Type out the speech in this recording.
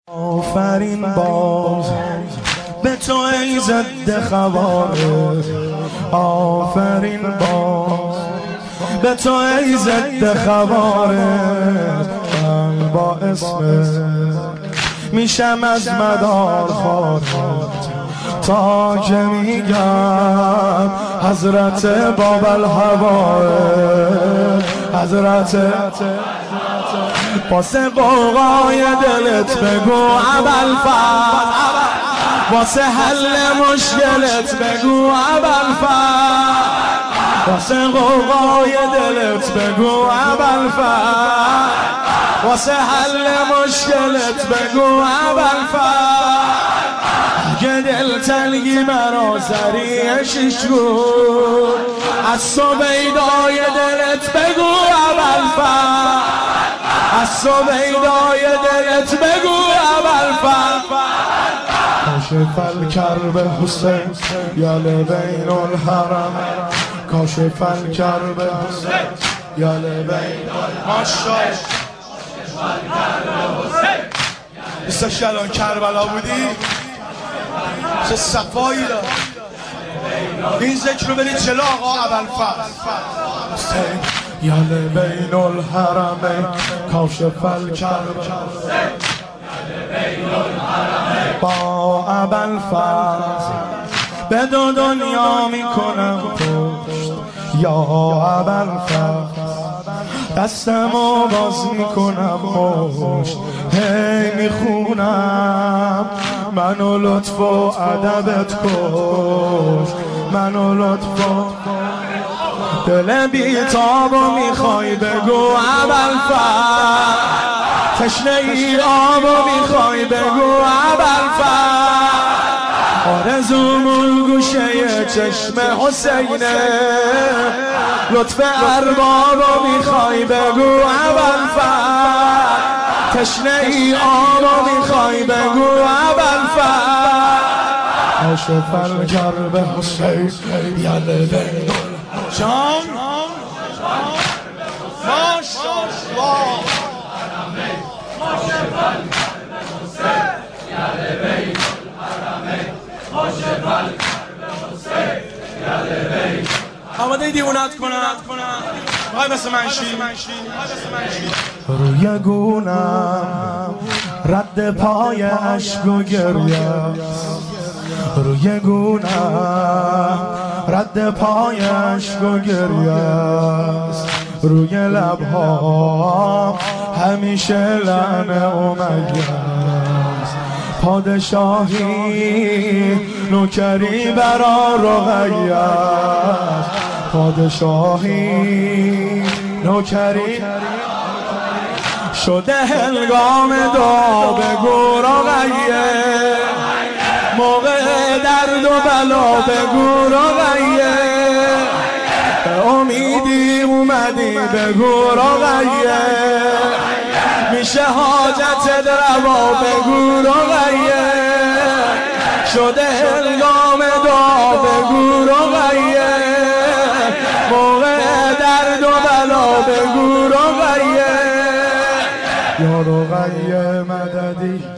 آفرین باز به تو ای ضد خوارج، آفرین باز به تو ای ضد خوارج. من با اسم میشم از مدار خارج تا که میگم حضرت باب الحوائج، حضرت واسه قوقای دلت بگو ابوالفضل، واسه حل مشکلت بگو ابوالفضل، واسه قوقای دلت بگو ابوالفضل، واسه حل مشکلت بگو ابوالفضل. که دل تنگی مرا سریع شش بود، از سویدای دلت بگو ابوالفضل، از سویدای دلت بگو ابوالفضل. کاشف الکرب حسین یا لبین الحرم، کاشف الکرب حسین یا لبین الحرم. بیستش الان کربلا بودی چه صفایی دار. این ذکر رو برید جلو آقا ابوالفضل. یا لبین الحرم کاشف الکرب با ابوالفضل به دو دنیا میکنم پشت یا ابوالفضل، دستمو باز میکنم پشت هی میخونم منو لطف و ادبت کش، منو لطف و دل بیتابو میخوای بگو ابوالفضل، تشنه ای آبو میخوای بگو ابوالفضل. آرزومون گوشه چشم حسینه، لطف اربابو میخوای بگو ابوالفضل، تشنه ای آبو میخوای بگو ابوالفضل. کاشف الکرب حسین یا لبین جان ماشاءالله. آماده دیوونت کنن بخوای مثل منشی روی گونم رد پای عشق و گریه، روی گونم رد پای عشق و گریه، روی لبها همیشه لعنه و مگس. پادشاهی نوکری برا رقیت، پادشاهی نوکری شده هنگام دعا بگو رقیه، موقع درد و بلا بگو رقیه، به امیدی اومدی بگو رقیه، میشه حاجت روا بگو رقیه، شده هنگام دعا بگو رقیه، موقع درد و بلا بگو رقیه. یا رقیه مددی